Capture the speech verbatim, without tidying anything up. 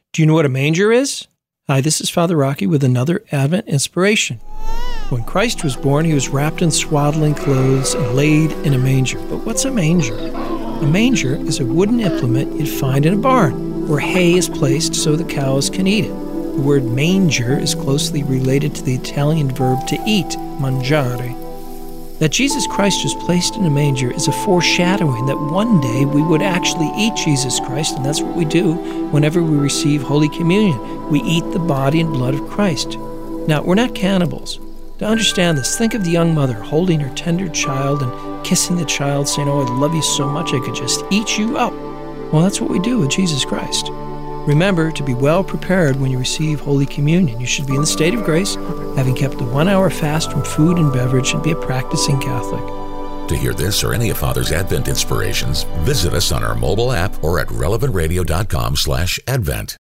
Do you know what a manger is? Hi, this is Father Rocky with another Advent inspiration. When Christ was born, he was wrapped in swaddling clothes and laid in a manger. But what's a manger? A manger is a wooden implement you'd find in a barn, where hay is placed so the cows can eat it. The word manger is closely related to the Italian verb to eat, mangiare. That Jesus Christ was placed in a manger is a foreshadowing that one day we would actually eat Jesus Christ, and that's what we do whenever we receive Holy Communion. We eat the body and blood of Christ. Now, we're not cannibals. To understand this, think of the young mother holding her tender child and kissing the child, saying, "Oh, I love you so much I could just eat you up." Well, that's what we do with Jesus Christ. Remember to be well prepared when you receive Holy Communion. You should be in the state of grace, having kept a one-hour fast from food and beverage, and be a practicing Catholic. To hear this or any of Father's Advent inspirations, visit us on our mobile app or at relevant radio dot com slash advent.